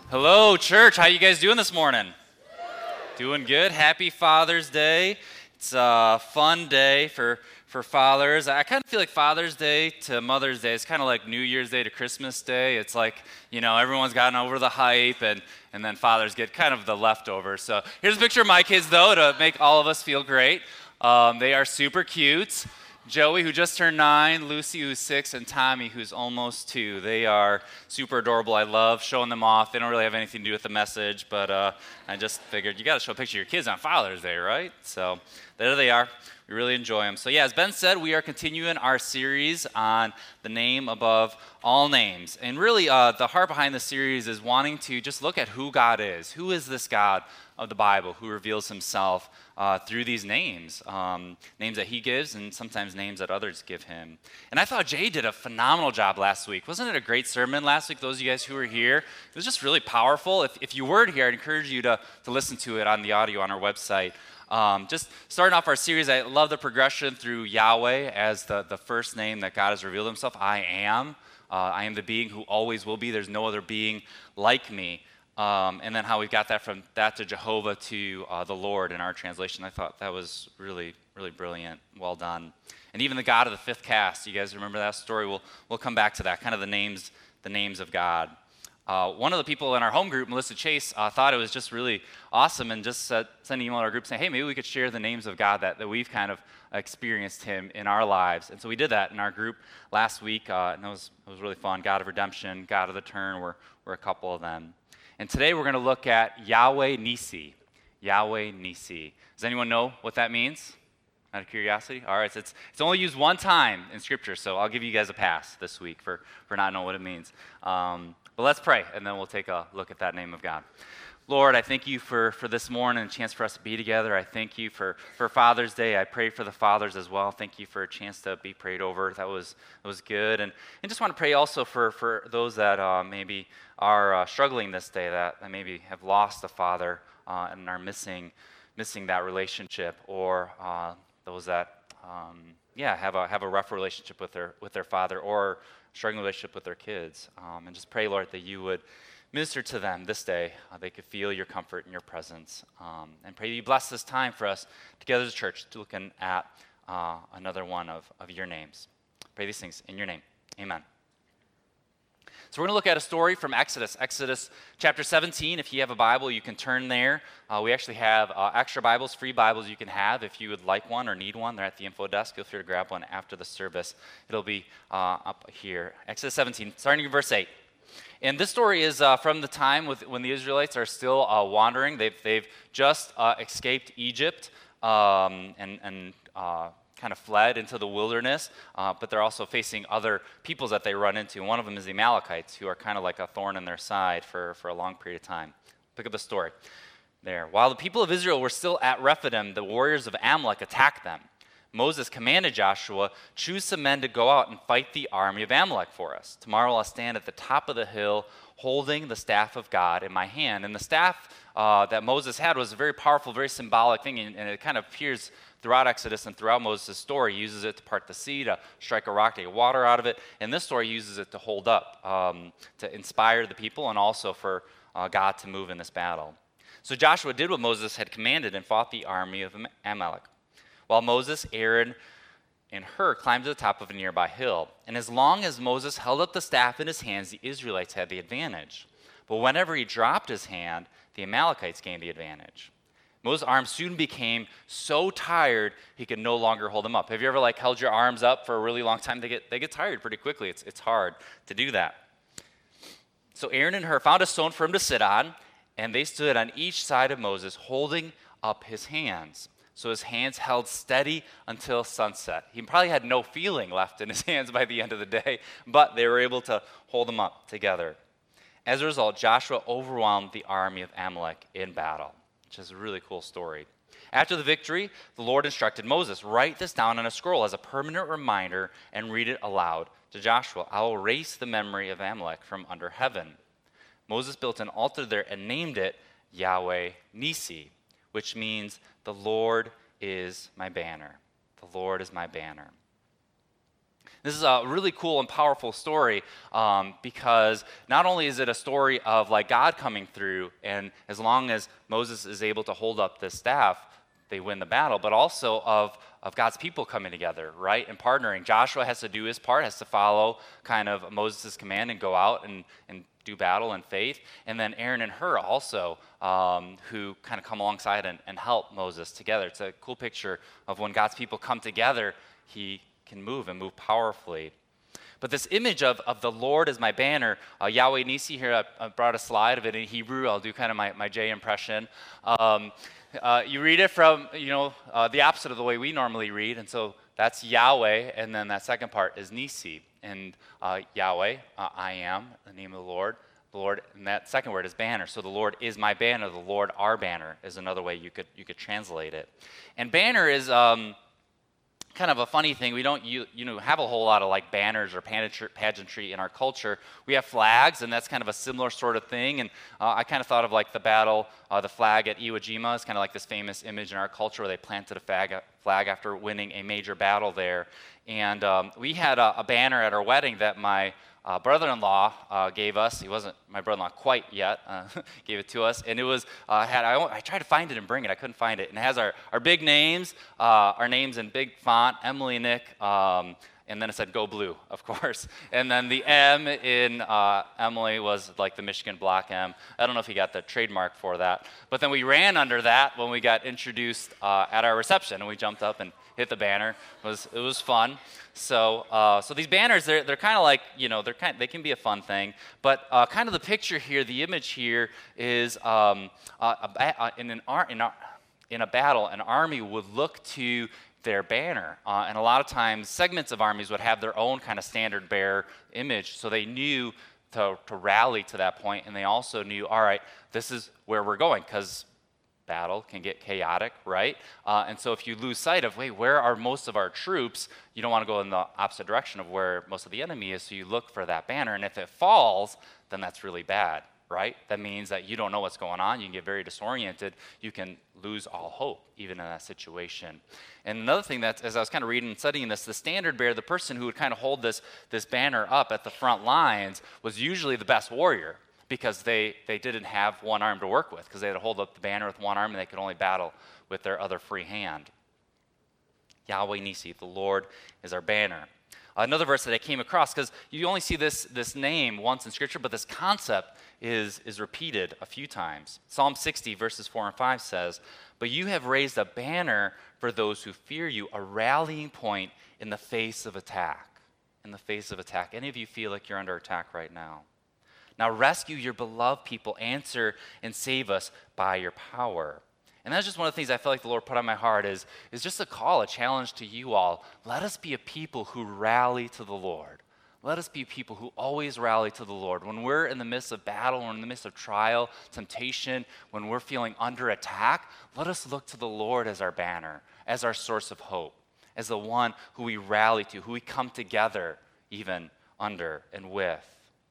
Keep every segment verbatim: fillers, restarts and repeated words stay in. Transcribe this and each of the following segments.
Hello, church. How you guys doing this morning? Doing good. Happy Father's Day. It's a fun day for, for fathers. I kind of feel like Father's Day to Mother's Day is kind of like New Year's Day to Christmas Day. It's like, you know, everyone's gotten over the hype, and, and then fathers get kind of the leftovers. So here's a picture of my kids, though, to make all of us feel great. Um, they are super cute. Joey, who just turned nine, Lucy, who's six, and Tommy, who's almost two. They are super adorable. I love showing them off. They don't really have anything to do with the message, but uh, I just figured you got to show a picture of your kids on Father's Day, right? So there they are. We really enjoy them. So yeah, as Ben said, we are continuing our series on the name above all names. And really, uh, the heart behind the series is wanting to just look at who God is. Who is this God of the Bible who reveals himself uh, through these names, um, names that he gives and sometimes names that others give him. And I thought Jay did a phenomenal job last week. Wasn't it a great sermon last week, those of you guys who were here? It was just really powerful. If, if you weren't here, I'd encourage you to, to listen to it on the audio on our website. Um, just starting off our series, I love the progression through Yahweh as the, the first name that God has revealed himself. I am. Uh, I am the being who always will be. There's no other being like me. Um, and then how we got that from that to Jehovah to uh, the Lord in our translation. I thought that was really, really brilliant. Well done. And even the God of the fifth cast. You guys remember that story? We'll we'll come back to that. Kind of the names, the names of God. Uh, one of the people in our home group, Melissa Chase, uh, thought it was just really awesome and just uh, sent an email to our group saying, hey, maybe we could share the names of God that, that we've kind of experienced him in our lives. And so we did that in our group last week, uh, and it was, it was really fun. God of redemption, God of the turn were, were a couple of them. And today we're going to look at Yahweh Nisi. Yahweh Nisi. Does anyone know what that means? Out of curiosity? All right, so it's, it's only used one time in Scripture, so I'll give you guys a pass this week for, for not knowing what it means. Um, but let's pray, and then we'll take a look at that name of God. Lord, I thank you for, for this morning and a chance for us to be together. I thank you for, for Father's Day. I pray for the fathers as well. Thank you for a chance to be prayed over. That was that was good. And I just want to pray also for, for those that uh, maybe are uh, struggling this day, that, that maybe have lost a father uh, and are missing missing that relationship, or uh, those that um, yeah have a have a rough relationship with their with their father, or struggling relationship with their kids. Um, and just pray, Lord, that you would minister to them this day. Uh, they could feel your comfort and your presence. Um, and pray that you bless this time for us together as a church to looking at uh, another one of, of your names. Pray these things in your name. Amen. So we're going to look at a story from Exodus, Exodus chapter seventeen. If you have a Bible, you can turn there. Uh, we actually have uh, extra Bibles, free Bibles you can have if you would like one or need one. They're at the info desk. Feel free to grab one after the service. It'll be uh, up here. Exodus seventeen, starting in verse eight. And this story is uh, from the time with, when the Israelites are still uh, wandering. They've, they've just uh, escaped Egypt um, and, and uh, kind of fled into the wilderness, uh, but they're also facing other peoples that they run into. One of them is the Amalekites, who are kind of like a thorn in their side for, for a long period of time. Pick up the story there. While the people of Israel were still at Rephidim, the warriors of Amalek attacked them. Moses commanded Joshua, choose some men to go out and fight the army of Amalek for us. Tomorrow I'll stand at the top of the hill holding the staff of God in my hand. And the staff uh, that Moses had was a very powerful, very symbolic thing, and, and it kind of appears throughout Exodus and throughout Moses' story. He uses it to part the sea, to strike a rock, to get water out of it. And this story uses it to hold up, um, to inspire the people, and also for uh, God to move in this battle. So Joshua did what Moses had commanded and fought the army of Amalek, while Moses, Aaron, and Hur climbed to the top of a nearby hill. And as long as Moses held up the staff in his hands, the Israelites had the advantage. But whenever he dropped his hand, the Amalekites gained the advantage. Moses' arms soon became so tired he could no longer hold them up. Have you ever like held your arms up for a really long time? They get they get tired pretty quickly. It's it's hard to do that. So Aaron and Hur found a stone for him to sit on, and they stood on each side of Moses, holding up his hands. So his hands held steady until sunset. He probably had no feeling left in his hands by the end of the day, but they were able to hold them up together. As a result, Joshua overwhelmed the army of Amalek in battle, which is a really cool story. After the victory, the Lord instructed Moses, write this down on a scroll as a permanent reminder and read it aloud to Joshua. I will erase the memory of Amalek from under heaven. Moses built an altar there and named it Yahweh Nisi, which means the Lord is my banner. The Lord is my banner. This is a really cool and powerful story um, because not only is it a story of like God coming through, and as long as Moses is able to hold up the staff, they win the battle, but also of, of God's people coming together, right, and partnering. Joshua has to do his part, has to follow kind of Moses' command and go out and, and do battle in faith. And then Aaron and Hur also, um, who kind of come alongside and, and help Moses together. It's a cool picture of when God's people come together, he can move and move powerfully. But this image of, of the Lord as my banner, uh, Yahweh Nisi here, I, I brought a slide of it in Hebrew. I'll do kind of my, my J impression. Um, uh, you read it from, you know, uh, the opposite of the way we normally read. And so that's Yahweh, and then that second part is Nisi. And uh, Yahweh, uh, I am, the name of the Lord. The Lord, and that second word is banner. So the Lord is my banner. The Lord our banner is another way you could you could translate it. And banner is... Um, kind of a funny thing. We don't you, you know have a whole lot of like banners or pageantry in our culture. We have flags, and that's kind of a similar sort of thing. And uh, I kind of thought of like the battle, uh, the flag at Iwo Jima is kind of like this famous image in our culture where they planted a flag, flag after winning a major battle there. And um, we had a, a banner at our wedding that my Uh, brother-in-law uh, gave us. He wasn't my brother-in-law quite yet. Uh, gave it to us, and it was uh, had. I, I tried to find it and bring it. I couldn't find it. And it has our our big names, uh, our names in big font. Emily, Nick, um, and then it said "Go Blue," of course. And then the M in uh, Emily was like the Michigan Block M. I don't know if he got the trademark for that. But then we ran under that when we got introduced uh, at our reception, and we jumped up and hit the banner. It was it was fun. So uh, so these banners, they're they're kind of like, you know, they're kind they can be a fun thing. But uh, kind of the picture here, the image here is um, uh, a, in an ar- in, a, in a battle, an army would look to their banner, uh, and a lot of times segments of armies would have their own kind of standard bearer image, so they knew to to rally to that point, and they also knew, all right, this is where we're going, because battle can get chaotic, right? Uh, and so if you lose sight of, wait, where are most of our troops? You don't want to go in the opposite direction of where most of the enemy is, so you look for that banner. And if it falls, then that's really bad, right? That means that you don't know what's going on. You can get very disoriented. You can lose all hope, even in that situation. And another thing that, as I was kind of reading and studying this, the standard bearer, the person who would kind of hold this, this banner up at the front lines, was usually the best warrior, because they, they didn't have one arm to work with, because they had to hold up the banner with one arm, and they could only battle with their other free hand. Yahweh Nisi, the Lord is our banner. Another verse that I came across, because you only see this, this name once in Scripture, but this concept is, is repeated a few times. Psalm sixty, verses four and five says, "But you have raised a banner for those who fear you, a rallying point in the face of attack." In the face of attack. Any of you feel like you're under attack right now? Now rescue your beloved people, answer and save us by your power. And that's just one of the things I feel like the Lord put on my heart is, is just a call, a challenge to you all. Let us be a people who rally to the Lord. Let us be people who always rally to the Lord. When we're in the midst of battle, or in the midst of trial, temptation, when we're feeling under attack, let us look to the Lord as our banner, as our source of hope, as the one who we rally to, who we come together even under and with.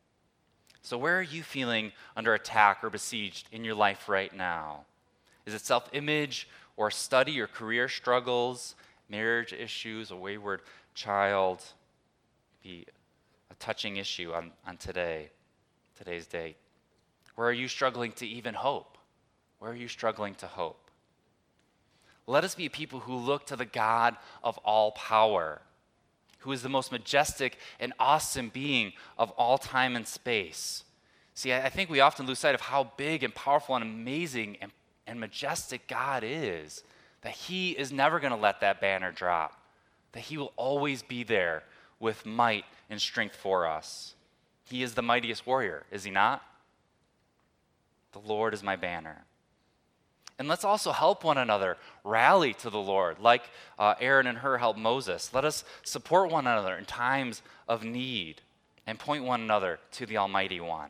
So where are you feeling under attack or besieged in your life right now? Is it self-image or study or career struggles, marriage issues, a wayward child? Be a touching issue on, on today, today's date. Where are you struggling to even hope? Where are you struggling to hope? Let us be a people who look to the God of all power, who is the most majestic and awesome being of all time and space. See, I think we often lose sight of how big and powerful and amazing and, and majestic God is, that he is never going to let that banner drop, that he will always be there with might and strength for us. He is the mightiest warrior, is he not? The Lord is my banner. And let's also help one another, rally to the Lord, like uh, Aaron and Hur helped Moses. Let us support one another in times of need and point one another to the Almighty One.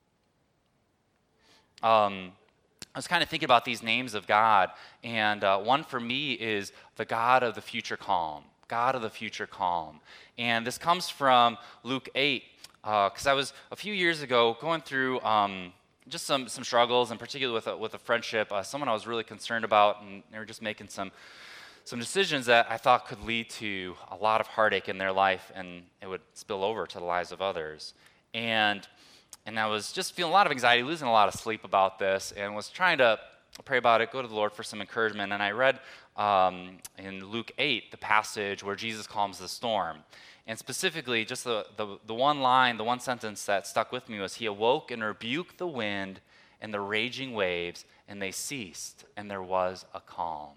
Um, I was kind of thinking about these names of God, and uh, one for me is the God of the future calm, God of the future calm. And this comes from Luke eight, because uh, I was a few years ago going through um, just some some struggles, in particular with a, with a friendship, uh, someone I was really concerned about, and they were just making some some decisions that I thought could lead to a lot of heartache in their life, and it would spill over to the lives of others. And and I was just feeling a lot of anxiety, losing a lot of sleep about this, and was trying to pray about it, go to the Lord for some encouragement. And I read um, in Luke eight the passage where Jesus calms the storm. And specifically, just the, the, the one line, the one sentence that stuck with me was, he awoke and rebuked the wind and the raging waves, and they ceased, and there was a calm.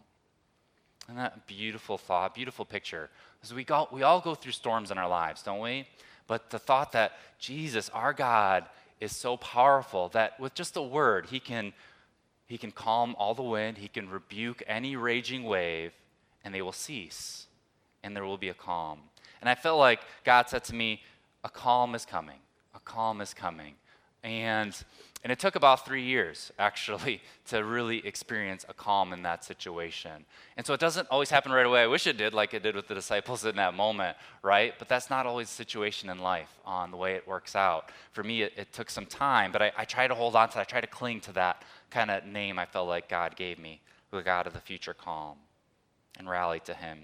And that beautiful thought, beautiful picture. Because we, go, we all go through storms in our lives, don't we? But the thought that Jesus, our God, is so powerful that with just a word, he can, he can calm all the wind, he can rebuke any raging wave, and they will cease, and there will be a calm. And I felt like God said to me, a calm is coming, a calm is coming. And and it took about three years, actually, to really experience a calm in that situation. And so it doesn't always happen right away. I wish it did, like it did with the disciples in that moment, right? But that's not always the situation in life on the way it works out. For me, it, it took some time, but I, I try to hold on to that. I try to cling to that kind of name I felt like God gave me, the God of the future calm, and rally to him.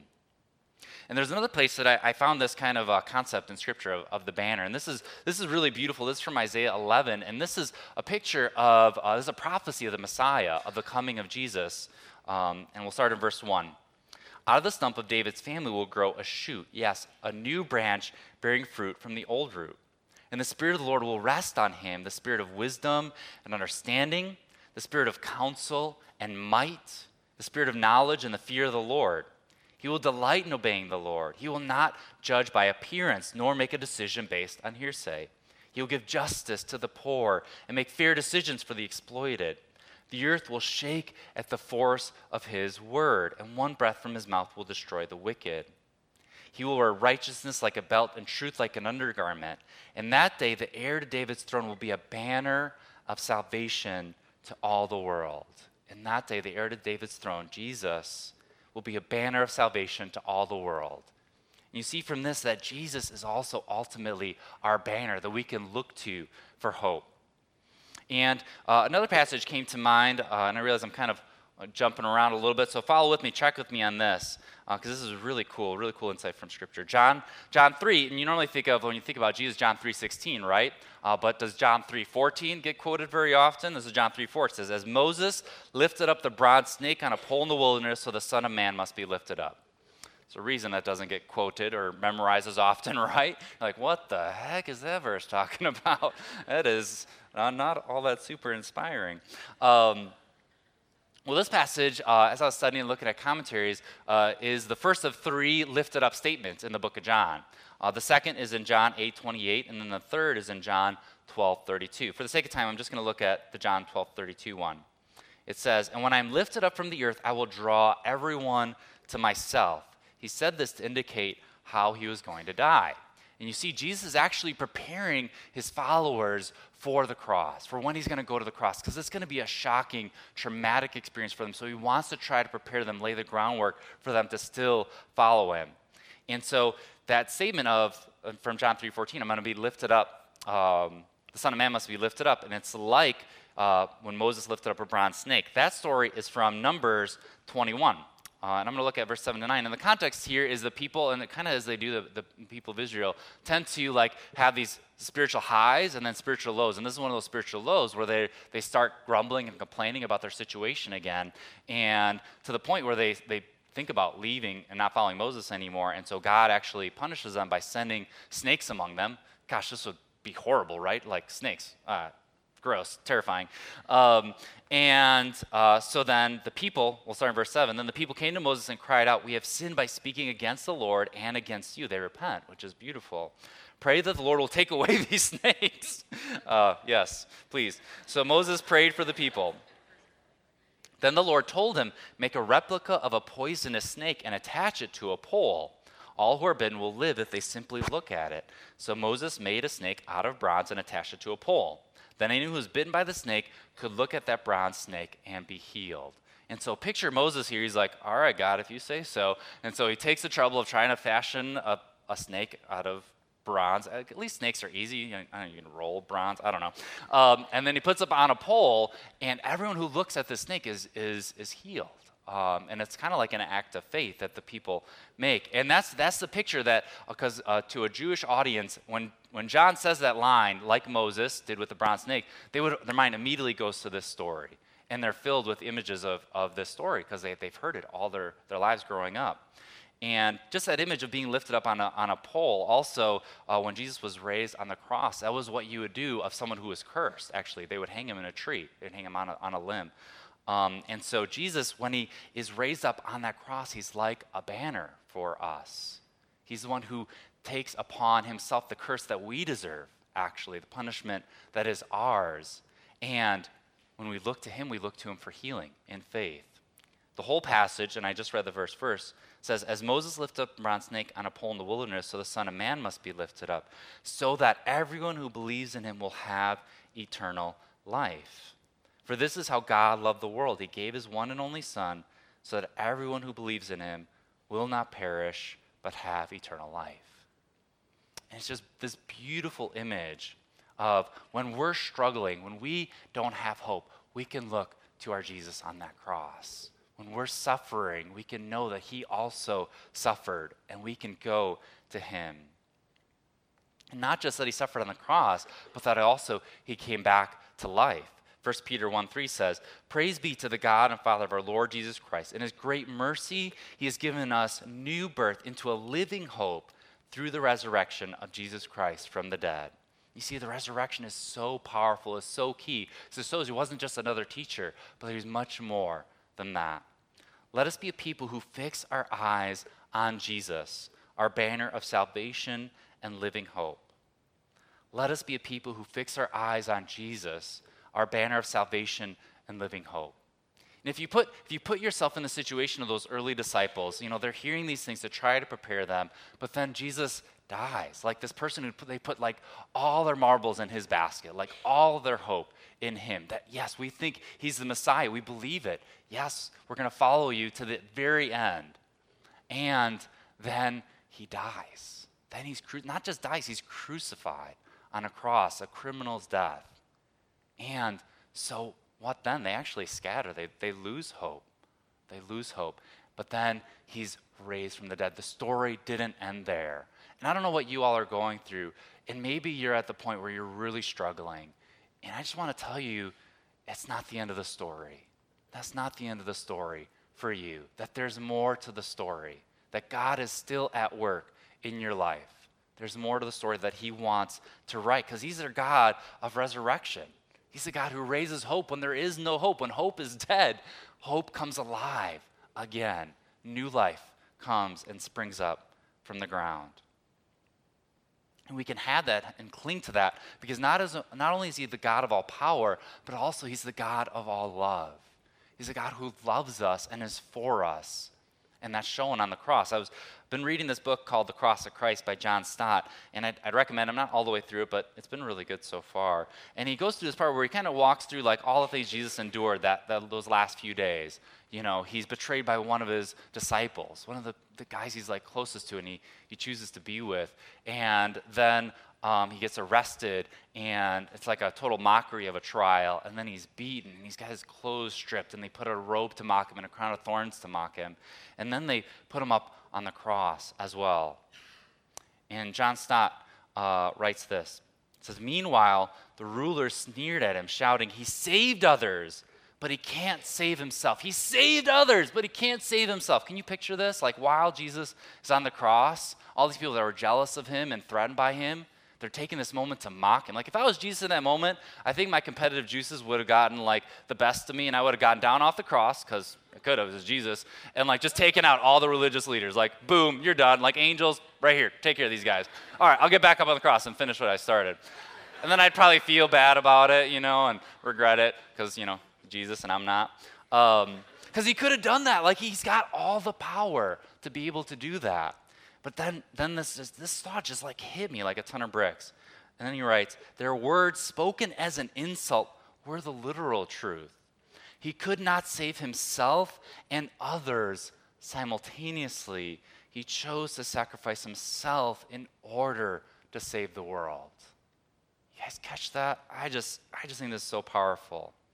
And there's another place that I, I found this kind of uh, concept in Scripture of, of the banner. And this is this is really beautiful. This is from Isaiah eleven. And this is a picture of, uh, this is a prophecy of the Messiah, of the coming of Jesus. Um, and we'll start in verse one. Out of the stump of David's family will grow a shoot, yes, a new branch bearing fruit from the old root. And the Spirit of the Lord will rest on him, the Spirit of wisdom and understanding, the Spirit of counsel and might, the Spirit of knowledge and the fear of the Lord. He will delight in obeying the Lord. He will not judge by appearance, nor make a decision based on hearsay. He will give justice to the poor and make fair decisions for the exploited. The earth will shake at the force of his word, and one breath from his mouth will destroy the wicked. He will wear righteousness like a belt and truth like an undergarment. And that day, the heir to David's throne will be a banner of salvation to all the world. In that day, the heir to David's throne, Jesus, will be a banner of salvation to all the world. And you see from this that Jesus is also ultimately our banner that we can look to for hope. And uh, another passage came to mind, uh, and I realize I'm kind of jumping around a little bit, so follow with me, check with me on this, because uh, this is really cool, really cool insight from Scripture. John, John three, and you normally think of, when you think about Jesus, John three sixteen, right? Uh, but does John three fourteen get quoted very often? This is John three four. It says, as Moses lifted up the bronze snake on a pole in the wilderness, so the Son of Man must be lifted up. It's a reason that doesn't get quoted or memorized as often, right? Like, what the heck is that verse talking about? That is uh, not all that super inspiring. Um, Well, this passage, uh, as I was studying and looking at commentaries, uh, is the first of three lifted up statements in the book of John. Uh, the second is in John eight twenty-eight, and then the third is in John twelve thirty-two. For the sake of time, I'm just going to look at the John twelve thirty-two one. It says, and when I'm lifted up from the earth, I will draw everyone to myself. He said this to indicate how he was going to die. And you see, Jesus is actually preparing his followers for the cross, for when he's going to go to the cross, because it's going to be a shocking, traumatic experience for them. So he wants to try to prepare them, lay the groundwork for them to still follow him. And so that statement of, from John three fourteen, I'm going to be lifted up, um, the Son of Man must be lifted up, and it's like uh, when Moses lifted up a bronze snake. That story is from Numbers twenty-one. Uh, and I'm going to look at verse seven to nine. And the context here is the people, and it kind of as they do, the, the people of Israel tend to like have these spiritual highs and then spiritual lows. And this is one of those spiritual lows where they, they start grumbling and complaining about their situation again. And to the point where they, they think about leaving and not following Moses anymore. And so God actually punishes them by sending snakes among them. Gosh, this would be horrible, right? Like snakes. Uh, gross, terrifying. Um, and uh, so then the people, we'll start in verse seven, then the people came to Moses and cried out, we have sinned by speaking against the Lord and against you. They repent, which is beautiful. Pray that the Lord will take away these snakes. Uh, yes, please. So Moses prayed for the people. Then the Lord told him, make a replica of a poisonous snake and attach it to a pole. All who are bitten will live if they simply look at it. So Moses made a snake out of bronze and attached it to a pole. Then anyone who was bitten by the snake could look at that bronze snake and be healed. And so picture Moses here. He's like, all right, God, if you say so. And so he takes the trouble of trying to fashion a, a snake out of bronze. At least snakes are easy. You know, I don't know, you can roll bronze. I don't know. Um, and then he puts it on a pole, and everyone who looks at the snake is, is, is healed. Um, and it's kind of like an act of faith that the people make. And that's that's the picture that, because uh, to a Jewish audience, when, when John says that line, like Moses did with the bronze snake, they would, their mind immediately goes to this story. And they're filled with images of, of this story because they, they've heard it all their, their lives growing up. And just that image of being lifted up on a, on a pole, also, uh, when Jesus was raised on the cross, that was what you would do of someone who was cursed, actually. They would hang him in a tree. They'd hang him on a, on a limb. Um, and so Jesus, when he is raised up on that cross, he's like a banner for us. He's the one who takes upon himself the curse that we deserve, actually, the punishment that is ours. And when we look to him, we look to him for healing and faith. The whole passage, and I just read the verse first, says, as Moses lifted up the bronze snake on a pole in the wilderness, so the Son of Man must be lifted up, so that everyone who believes in him will have eternal life. For this is how God loved the world. He gave his one and only Son, so that everyone who believes in him will not perish, but have eternal life. And it's just this beautiful image of when we're struggling, when we don't have hope, we can look to our Jesus on that cross. When we're suffering, we can know that he also suffered, and we can go to him. And not just that he suffered on the cross, but that also he came back to life. First Peter one three says, praise be to the God and Father of our Lord Jesus Christ. In his great mercy, he has given us new birth into a living hope through the resurrection of Jesus Christ from the dead. You see, the resurrection is so powerful, is so key. So it shows he wasn't just another teacher, but he's much more than that. Let us be a people who fix our eyes on Jesus, our banner of salvation and living hope. Let us be a people who fix our eyes on Jesus, our banner of salvation and living hope. And if you put if you put yourself in the situation of those early disciples, you know, they're hearing these things to try to prepare them, but then Jesus dies. Like this person who put, they put like all their marbles in his basket, like all their hope in him. That yes, we think he's the Messiah. We believe it. Yes, we're going to follow you to the very end. And then he dies. Then he's cru- not just dies, he's crucified on a cross, a criminal's death. And so what then? They actually scatter. They they lose hope. They lose hope. But then he's raised from the dead. The story didn't end there. And I don't know what you all are going through, and maybe you're at the point where you're really struggling. And I just want to tell you, it's not the end of the story. That's not the end of the story for you. That there's more to the story. That God is still at work in your life. There's more to the story that he wants to write, because he's the God of resurrection. He's the God who raises hope when there is no hope. When hope is dead, hope comes alive again. New life comes and springs up from the ground. And we can have that and cling to that, because not, as, not only is he the God of all power, but also he's the God of all love. He's a God who loves us and is for us. And that's shown on the cross. I was been reading this book called The Cross of Christ by John Stott, and I'd, I'd recommend, I'm not all the way through it, but it's been really good so far. And he goes through this part where he kind of walks through like all the things Jesus endured that, that those last few days. You know, he's betrayed by one of his disciples, one of the, the guys he's like closest to and he, he chooses to be with. And then um, he gets arrested, and it's like a total mockery of a trial. And then he's beaten, and he's got his clothes stripped, and they put a robe to mock him and a crown of thorns to mock him. And then they put him up on the cross as well. And John Stott uh, writes this. It says, meanwhile, the rulers sneered at him, shouting, he saved others, but he can't save himself. He saved others, but he can't save himself. Can you picture this? Like while Jesus is on the cross, all these people that were jealous of him and threatened by him, they're taking this moment to mock him. Like if I was Jesus in that moment, I think my competitive juices would have gotten like the best of me, and I would have gotten down off the cross, because I could have, it was Jesus, and like just taken out all the religious leaders. Like, boom, you're done. Like angels, right here, take care of these guys. All right, I'll get back up on the cross and finish what I started. And then I'd probably feel bad about it, you know, and regret it, because, you know, Jesus and I'm not. Um, because he could have done that. Like he's got all the power to be able to do that. But then, then this, this thought just like hit me like a ton of bricks. And then he writes, their words spoken as an insult were the literal truth. He could not save himself and others simultaneously. He chose to sacrifice himself in order to save the world. You guys catch that? I just, I just think this is so powerful.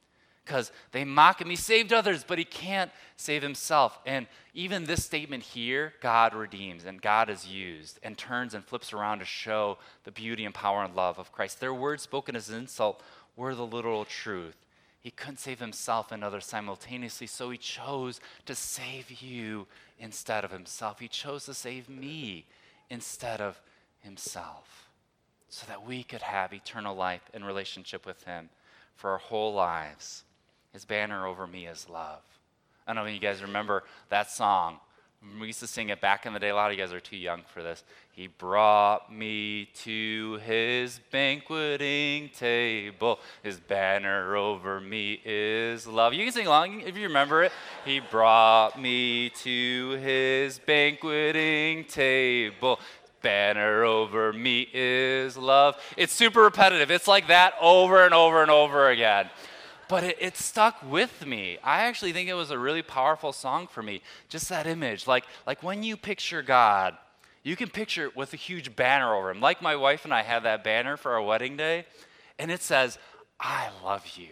because they mock him. He saved others, but he can't save himself. And even this statement here, God redeems and God is used and turns and flips around to show the beauty and power and love of Christ. Their words spoken as an insult were the literal truth. He couldn't save himself and others simultaneously, so he chose to save you instead of himself. He chose to save me instead of himself, so that we could have eternal life in relationship with him for our whole lives. His banner over me is love. I don't know if you guys remember that song. We used to sing it back in the day. A lot of you guys are too young for this. He brought me to his banqueting table. His banner over me is love. You can sing along if you remember it. He brought me to his banqueting table. Banner over me is love. It's super repetitive. It's like that over and over and over again. But it, it stuck with me. I actually think it was a really powerful song for me. Just that image. Like, like when you picture God, you can picture it with a huge banner over him. Like my wife and I had that banner for our wedding day. And it says, I love you.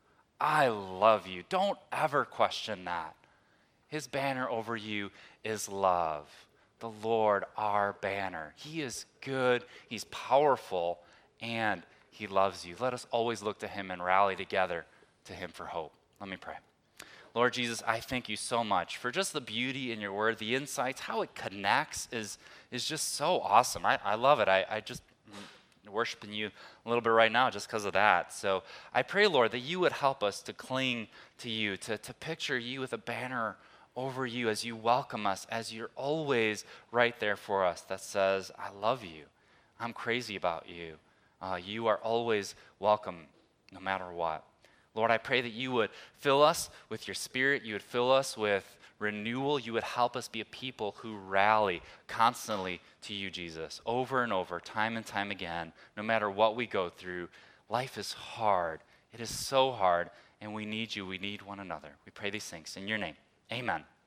I love you. Don't ever question that. His banner over you is love. The Lord, our banner. He is good. He's powerful. And he loves you. Let us always look to him and rally together to him for hope. Let me pray. Lord Jesus, I thank you so much for just the beauty in your word, the insights, how it connects is, is just so awesome. I, I love it. I, I just I'm worshiping you a little bit right now just because of that. So I pray, Lord, that you would help us to cling to you, to, to picture you with a banner over you as you welcome us, as you're always right there for us that says, I love you. I'm crazy about you. Uh, you are always welcome no matter what. Lord, I pray that you would fill us with your spirit. You would fill us with renewal. You would help us be a people who rally constantly to you, Jesus, over and over, time and time again, no matter what we go through. Life is hard. It is so hard, and we need you. We need one another. We pray these things in your name. Amen.